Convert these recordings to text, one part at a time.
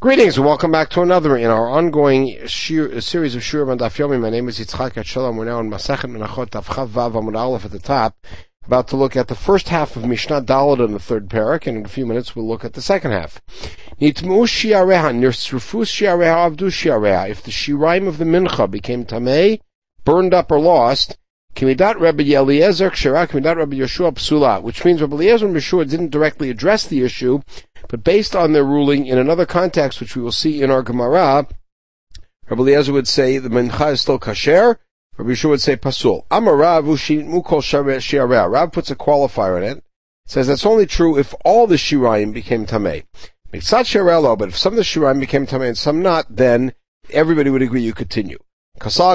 Greetings and welcome back to another in our ongoing series of Shiurim on Daf Yomi. My name is Yitzchak Shalom. We're now in Masechet Menachot Daf Chav Vav Amud Aleph at the top, about to look at the first half of Mishnah Daled in the third parak, and in a few minutes we'll look at the second half. Nitmu shiareha nirsrufu shiareha avdu shiareha. If the shiraim of the mincha became tamei, burned up or lost, Kimidat Rabbi Eliezer Kshera Kimidat Rabbi Yeshua Psula, which means Rabbi Eliezer and Yeshua didn't directly address the issue, but based on their ruling in another context, which we will see in our Gemara, Rabbi Eliezer would say the mincha is still kasher, Rabbi Yeshua would say pasul. Amar Rav Ushitmu Kol Shiareh. Rav puts a qualifier in it, says that's only true if all the shiraim became tamei. Mitzat Shiareh, but if some of the shiraim became tamei and some not, then everybody would agree you continue. We think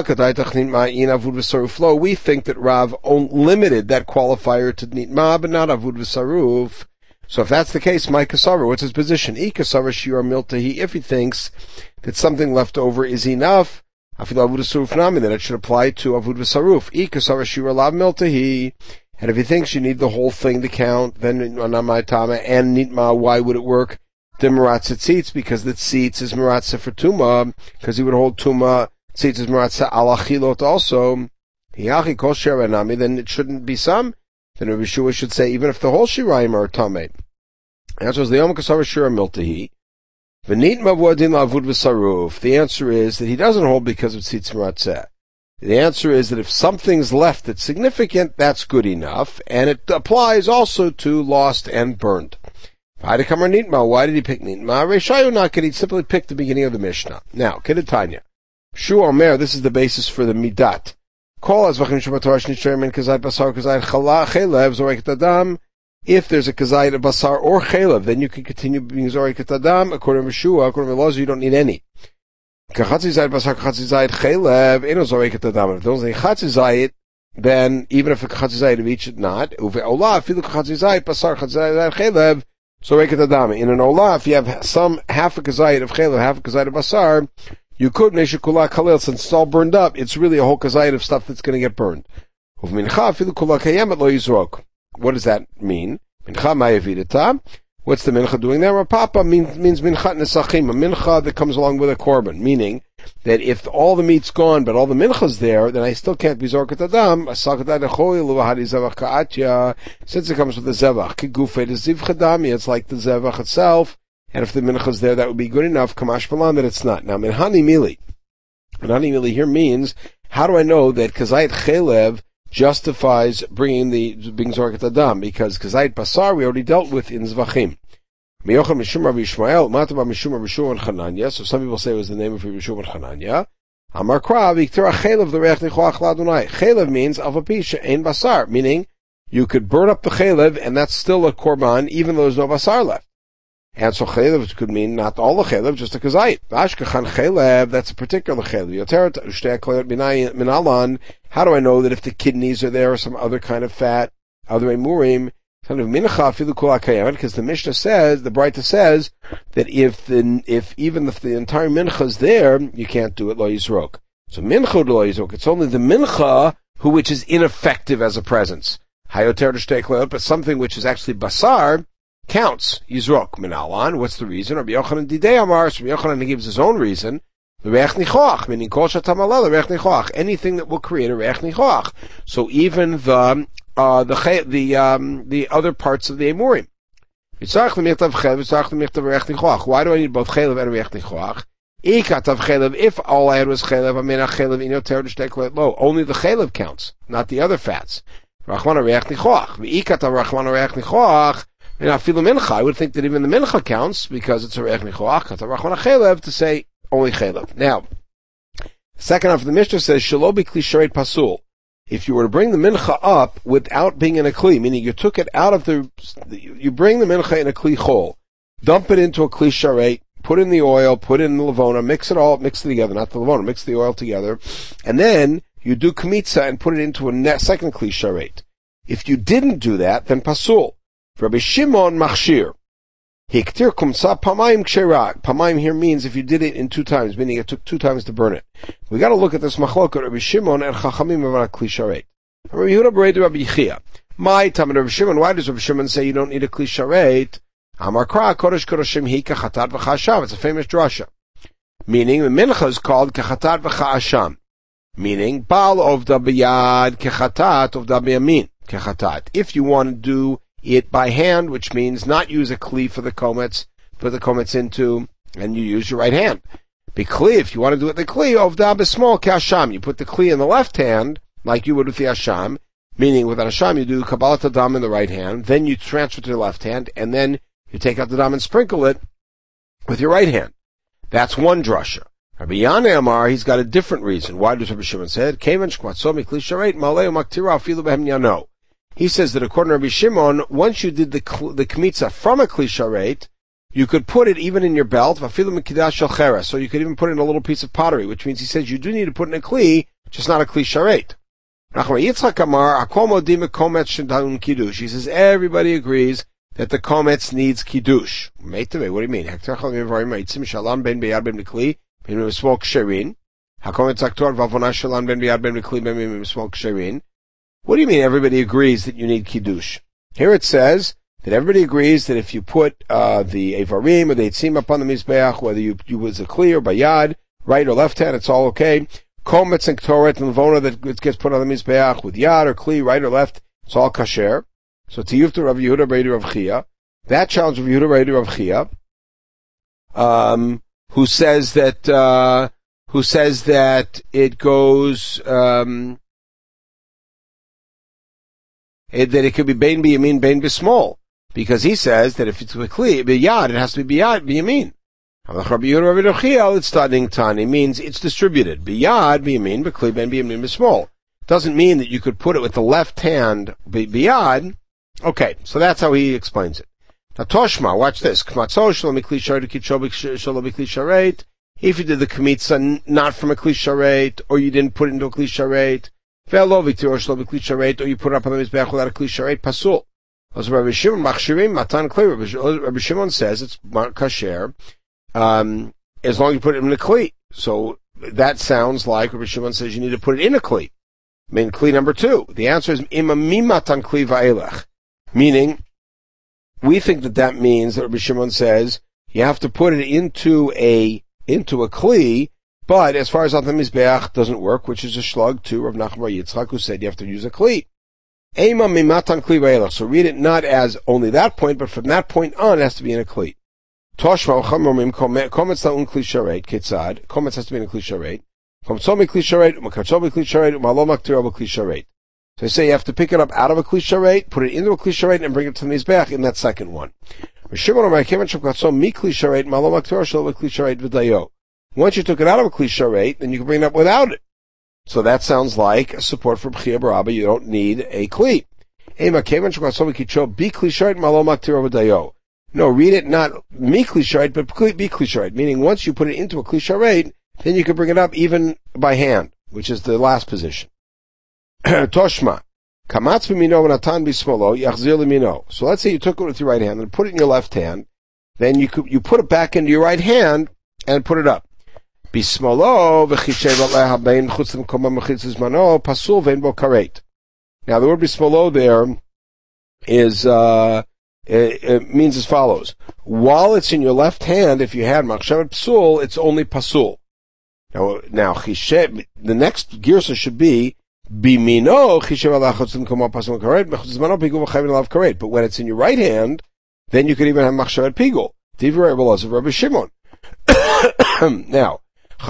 that Rav limited that qualifier to nitma, but not avud v'saruf. So if that's the case, my kasavar, what's his position? Kasavar shiur miltahi, if he thinks that something left over is enough, afil avud v'saruf nami, then it should apply to avud v'saruf. Kasavar shiur lav miltahi. And if he thinks you need the whole thing to count, then namai tama and nitma, why would it work? The meratza tzitz, because the tzitz is meratza for tuma, because he would hold tuma. Tzitz is meratza alachilot also. Hiyachi kol shiranami, then it shouldn't be some. Then Rabbi Yeshua should say, even if the whole shiraim are tamei. Answer is the Yom Kasavar Shira Miltahi. V'nitma v'adin la'avud v'saruf. The answer is that he doesn't hold because of tzitz meratza. The answer is that if something's left that's significant, that's good enough, and it applies also to lost and burnt. Why did he pick nitma? Reishayu not he simply picked the beginning of the Mishnah. Now, Kedetanya. Shu Omer, this is the basis for the midat. If there's a kazayit of basar or chaylev, then you can continue being zorek adam. According to Shua, according to laws, you don't need any. If there's a chatzizayit, then even if a chatzizayit of each is not, in an olah, if you have some half a kazayit of chaylev, half a kazayit of basar, you could neshikula kalil, since it's all burned up, it's really a whole kazayit of stuff that's going to get burned. What does that mean? What's the mincha doing there? Rapapa means minchat nesachim, a mincha that comes along with a korban, meaning that if all the meat's gone, but all the mincha's there, then I still can't be zorkat adam, since it comes with the zevach. It's like the zevach itself. And if the mincha is there, that would be good enough. Kamash balan that it's not. Now, minhani mili here means, how do I know that kazayit chelev justifies being zorkat adam? Because kazayit basar we already dealt with in zvachim. Miyochel mishum Rabbi Yishmael, mataba mishum Rabbi Yeshua and Chananya. So some people say it was the name of Rabbi Yeshua and Chananya. Amar krav iktera chelev the reich nichoach ladunai. Chelev means avapisha ein basar, meaning you could burn up the chelev and that's still a korban even though there's no basar left. And so chelev could mean not all the chelev, just a kazayit. Ashkechan chelev, that's a particular chelev. How do I know that if the kidneys are there or some other kind of fat, other emurim, because the Mishnah says, the Braita says, that if even if the entire mincha is there, you can't do it lo yizrok. So mincha lo yizrok, it's only the mincha which is ineffective as a presence. But something which is actually basar, counts. Yizrok minalan. What's the reason? Rabbi Yochanan Didei Amar. So Rabbi Yochanan gives his own reason. The reich nichoach, meaning kol shatamala the reich nichoach. Anything that will create a reich nichoach. So even the other parts of the emurim. Why do I need both chelev and reich nichoach? If all I had was chelev, I mean chelev inoter d'shtek lo. Only the chelev counts, not the other fats. Rachmana reich nichoach. V'ikata rachmana reich nichoach. I would think that even the mincha counts because it's a reich nichoach, to say only chelev. Now, second half of the Mishnah says shelo b'kli sharet pasul. If you were to bring the mincha up without being in a kli, meaning you took it out of you bring the mincha in a kli chol, dump it into a kli sharet, put in the oil, put in the levona, mix it together, not the levona, mix the oil together, and then you do kmitza and put it into a second kli sharet. If you didn't do that, then pasul. Rabbi Shimon machshir. Hiktir kumsa pamayim ksherak. Pamayim here means if you did it in 2 times, meaning it took 2 times to burn it. We got to look at this machloket Rabbi Shimon and Chachamim about kli sharet. Rabbi Yehuda b'rei Rabbi Yechia. My time Rabbi Shimon. Why does Rabbi Shimon say you don't need a kli sharet? Amar Kra, Kodesh Kodeshim hi kechatat v'cha'asham. It's a famous drasha. Meaning, the mincha is called kechatat v'cha'asham. Meaning, Baal ovda b'yad kechatat ovda b'yamin kechatat. If you want to do it by hand, which means not use a kli for the komets, put the komets into, and you use your right hand. Be kli, if you want to do it the kli, ovda b'small ke'asham. You put the kli in the left hand, like you would with the asham, meaning with an asham you do kabbalat adam in the right hand, then you transfer to the left hand, and then you take out the dam and sprinkle it with your right hand. That's one drasha. Rabbi Yana Amar, he's got a different reason. Why does Rabbi Shimon say it? He says that according to Rabbi Shimon, once you did the kmitza from a kli sharet, you could put it even in your belt, so you could even put it in a little piece of pottery, which means he says you do need to put it in a kli, just not a kli sharet. He says everybody agrees that the komets needs kiddush. What do you mean? What do you mean everybody agrees that you need kiddush? Here it says that everybody agrees that if you put the Evarim or the Eitzim up on the Mizbeach, whether you use a Kli or Bayad, right or left hand, it's all okay. Komets and Ktoret and Levona that gets put on the Mizbeach with Yad or Kli, right or left, it's all kasher. So Tiyufta Rav Yehuda B'Eidu Rav Chia, that challenge of Yehuda B'Eidu Rav Chia, who says that it goes, that it could be bein b'yamin, bein b'small, because he says that if it's b'yad, it has to be b'yamin. It's starting tani, means it's distributed. B'yad, b'yamin, b'kli, bein b'yamin, b'small. Doesn't mean that you could put it with the left hand, b'yad. Okay, so that's how he explains it. Now Toshma, watch this. If you did the kmitza not from a kli sharet, or you didn't put it into a kli sharet, or you put it up on the mizbeach without a kli sharet, pasul. Rabbi Shimon says it's kasher, as long as you put it in a kli. So that sounds like Rabbi Shimon says you need to put it in a kli. I mean, kli number 2. The answer is imamimatan kli va'elech. Meaning, we think that means that Rabbi Shimon says you have to put it into a kli, but as far as on the mizbeach doesn't work, which is a shlug to Rav Nachman bar Yitzchak, who said you have to use a kli. Eima mimatan kli va'elech. So read it not as only that point, but from that point on, it has to be in a kli. Toshma chamomim komets la'un kli sharet ketzad. Komets has to be in a kli sharet. Komtzomi kli sharet, umakatzomi kli sharet, umalom aktir kli sharet. So I say you have to pick it up out of a kli sharet, put it into a kli sharet, and bring it to the mizbeach in that second one. Once you took it out of a kli sharet, then you can bring it up without it. So that sounds like a support for B'chia Barabba. You don't need a kli. No, read it not mi kli sharet, but bi kli sharet. Meaning once you put it into a kli sharet, then you can bring it up even by hand, which is the last position. Toshma. Kamatz b'mino v'natan b'smolo yachzir l'mino. So let's say you took it with your right hand and put it in your left hand. Then you put it back into your right hand and put it up. B'smolo v'chishev aleha bein chutz l'mkoma mechitz zmano pasul vein bo karet. Now the word b'smolo there is it means as follows. While it's in your left hand, if you had machshavet psul, it's only pasul. Now chishev, the next girsa should be Bimino, but when it's in your right hand, then you could even have machshavet pigul. Divrei Rabbi Shimon. Now,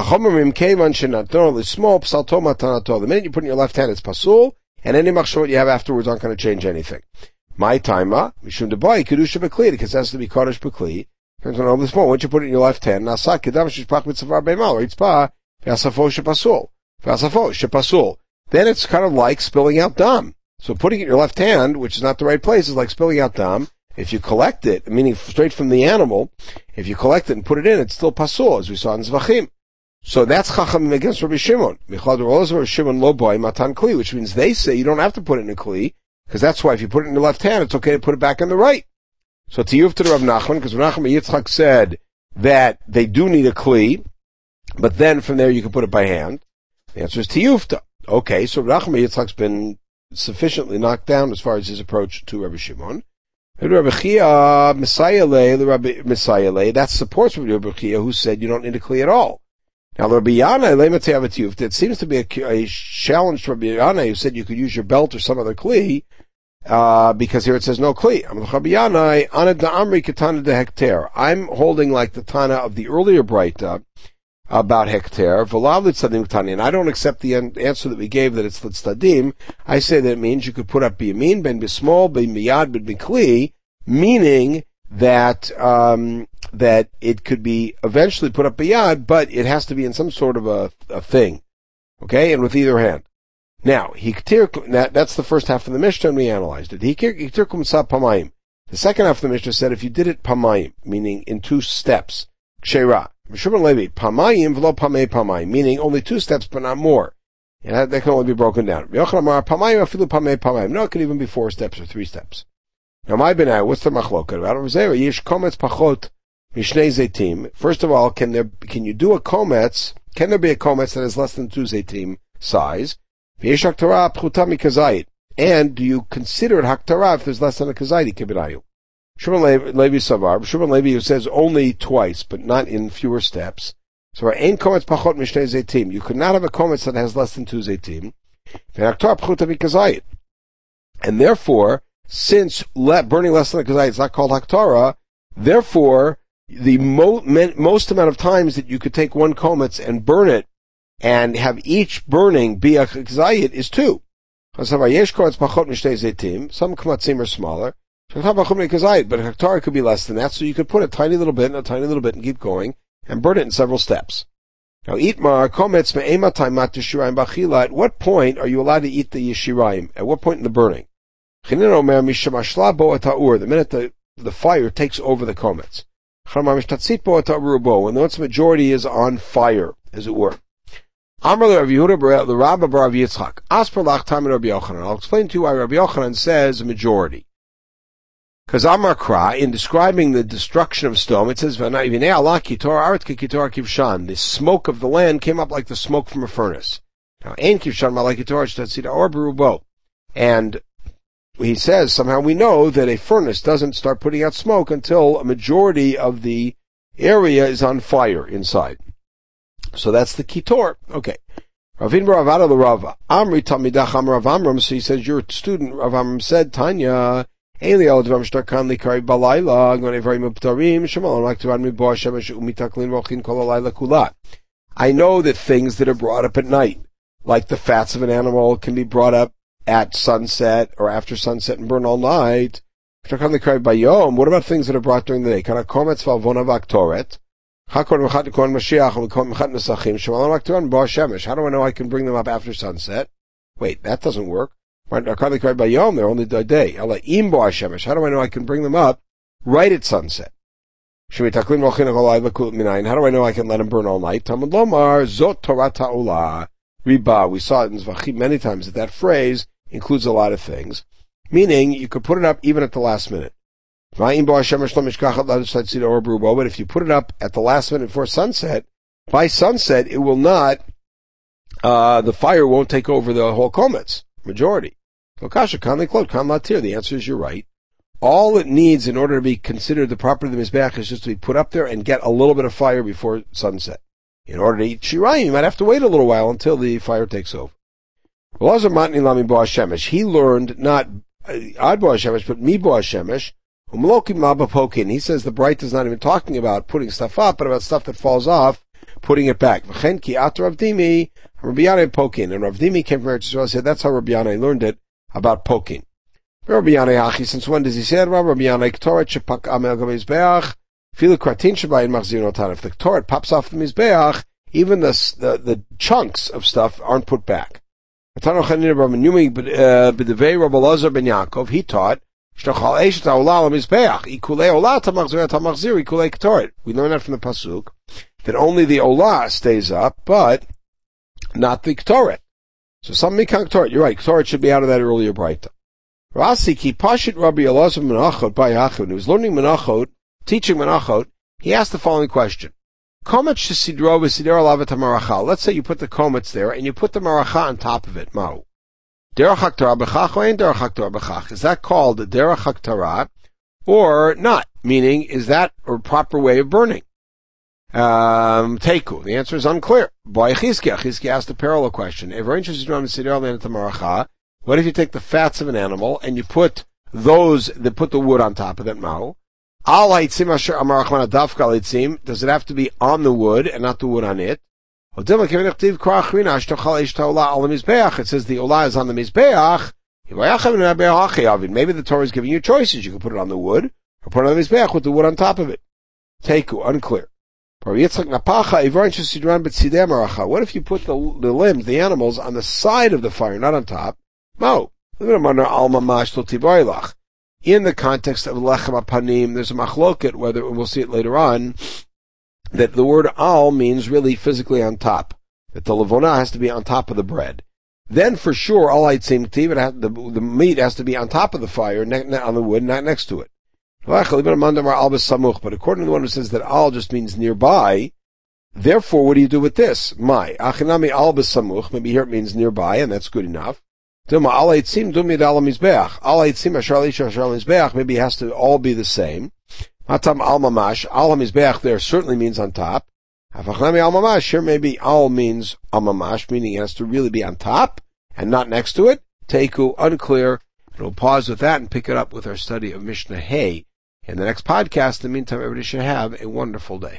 the minute you put in your left hand, it's pasul, and any machshavet you have afterwards aren't going to change anything. My timer, mishum debai kedusha bekli, because it has to be kodesh bekli. Once you put it in your left hand, nasak kedam shishpach mitzavar beimal, ritzpah v'asafo shepasul, then it's kind of like spilling out dam. So putting it in your left hand, which is not the right place, is like spilling out dam. If you collect it, meaning straight from the animal, if you collect it and put it in, it's still pasul, as we saw in Zvachim. So that's Chachamim against Rabbi Shimon. Rabbi Shimon lo boi matan kli, which means they say you don't have to put it in a kli, because that's why if you put it in the left hand, it's okay to put it back in the right. So tiyuf to Rav Nachman, because Rav Nachman Yitzchak said that they do need a kli, but then from there you can put it by hand. The answer is tiyufta. Okay, so Rav Nachman Yitzchak's been sufficiently knocked down as far as his approach to Rabbi Shimon. Rabbi Chia, Messiah, that supports Rabbi Chia, who said you don't need a kli at all. Now, Rabbi Yana, that seems to be a challenge to Rabbi Yana, who said you could use your belt or some other kli, because here it says no kli. I'm holding like the Tana of the earlier Braita about hekter, and I don't accept the answer that we gave that it's l'tzadim. I say that it means you could put up biyamin, ben bismol, ben miyad, ben bikli, meaning that that it could be eventually put up biyad, but it has to be in some sort of a thing, okay, and with either hand. Now, that's the first half of the Mishnah, and we analyzed it. The second half of the Mishnah said if you did it pamayim, meaning in 2 steps, kshera. Pamayim v'lo pamei pamayim, meaning only 2 steps but not more. And that can only be broken down. Pamayim afilu pamei pamayim. No, it could even be 4 steps or 3 steps. Now, my benai, what's the machloket about? Yesh kometz pachot mishnei zeitim. First of all, can you do a kometz? Can there be a kometz that is less than 2 zeitim size? V'yesh haktara pchuta mikazayit. And do you consider it haktara if there's less than a kazayit kibenayu? Shimon Levi Savar, Shimon Levi who says only twice, but not in fewer steps. So ein kometz pachot mishnei zeitim. You could not have a kometz that has less than 2 zeitim. V'haktara pchuta mikazayit. And therefore, since burning less than a kazayit is not called haktara, therefore, the most amount of times that you could take one kometz and burn it and have each burning be a kazayit is 2. Some kamatzim are smaller, but haktara could be less than that, so you could put a tiny little bit and a tiny little bit and keep going and burn it in several steps. Now, itmar kometz me'ematay mat yeshirayim b'achila. At what point are you allowed to eat the yeshirayim? At what point in the burning? The minute the fire takes over the kometz. When the majority is on fire, as it were. I'll explain to you why Rabbi Yochanan says a majority. Because Amar Kra, in describing the destruction of Sodom, it says, the smoke of the land came up like the smoke from a furnace. Now, and he says, somehow we know that a furnace doesn't start putting out smoke until a majority of the area is on fire inside. So that's the kitor. Okay. Ravin Baravada Rav Amri Tamidach Amar Rav Amram. So he says, your student Rav Amram said, Tanya, I know that things that are brought up at night, like the fats of an animal, can be brought up at sunset or after sunset and burn all night. What about things that are brought during the day? How do I know I can bring them up after sunset? Wait, that doesn't work. They're only a day. How do I know I can bring them up right at sunset? How do I know I can let them burn all night? We saw it in Zvachim many times that phrase includes a lot of things. Meaning, you could put it up even at the last minute. But if you put it up at the last minute before sunset, by sunset it will not, the fire won't take over the whole kometz, majority. The answer is you're right. All it needs in order to be considered the property of the Mizbeach is just to be put up there and get a little bit of fire before sunset. In order to eat shirayim, you might have to wait a little while until the fire takes over. He learned not ad bo hashemesh, but mi bo hashemesh. He says the Bright is not even talking about putting stuff up, but about stuff that falls off, putting it back. And Rav Dimi came from Eretz Yisrael and said that's how Rabbi Yanai learned it, about poking. Rabbi Yanai, since when does he say it? Rabbi Yanai, if the Torah pops off the Mizbeach, even the chunks of stuff aren't put back. He taught, we learn that from the Pasuk, that only the Olah stays up, but not the Ktoret. So some Mikang Ktoret, you're right, Ktoret should be out of that earlier Braita. Rasi ki pashit Rabbi Elazar Menachot by Yaakov, when he was learning Menachot, teaching Menachot, he asked the following question. Let's say you put the kometz there, and you put the maracha on top of it, Ma'u. Derech haktara b'chach or ain't derech haktara b'chach? Is that called the derech haktara, or not? Meaning, is that a proper way of burning? Teiku. The answer is unclear. Chizkiah asked a parallel question. What if you take the fats of an animal and you put the wood on top of that mao? Does it have to be on the wood and not the wood on it? It says the olah is on the mizbeach. Maybe the Torah is giving you choices. You can put it on the wood or put it on the mizbeach with the wood on top of it. Teiku, unclear. What if you put the limbs, the animals, on the side of the fire, not on top? Mo. In the context of lechem apanim, there's a machloket, whether we'll see it later on, that the word al means really physically on top. That the levona has to be on top of the bread. Then for sure, al haitzim ktiv, the meat has to be on top of the fire, on the wood, not next to it. But according to the one who says that al just means nearby, therefore what do you do with this? Achinami al b'samuch, maybe here it means nearby, and that's good enough. Maybe it has to all be the same. Matam al mamash, al hamizbeach there certainly means on top. Hafachnami al mamash, here maybe al means al mamash, meaning it has to really be on top and not next to it. Teiku, unclear. And we'll pause with that and pick it up with our study of Mishnah Hay in the next podcast. In the meantime, everybody should have a wonderful day.